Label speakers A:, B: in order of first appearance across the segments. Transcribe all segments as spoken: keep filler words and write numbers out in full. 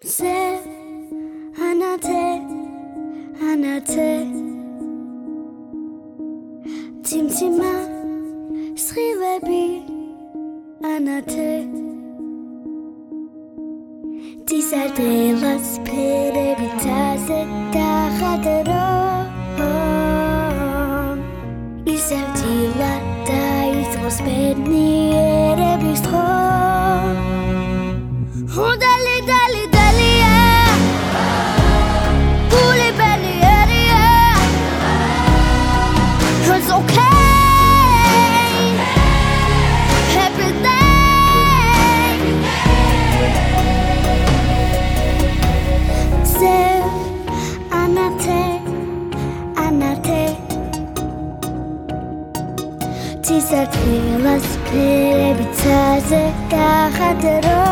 A: זה הנתה, הנתה צמצמה סחיבה בי הנתה תיסלתי לספרה ביטזת תחת הרום איסבתי לדייס רוספדני ערב יסחום Oh dale dale dale yeah Pule belly area It's okay Happy day Sev anate anate Tisati las pere bitaze kachadero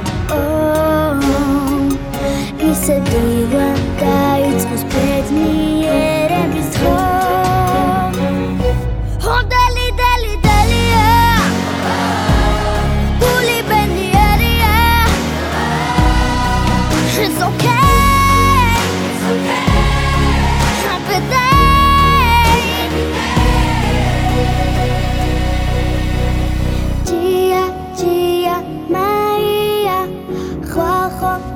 A: Is a diva guides was pet me and his home. Oh, dali, dali, dali, yeah. Bully Benny area. It's okay. It's okay. Happy day. Gia, Gia, Maya, Juajo.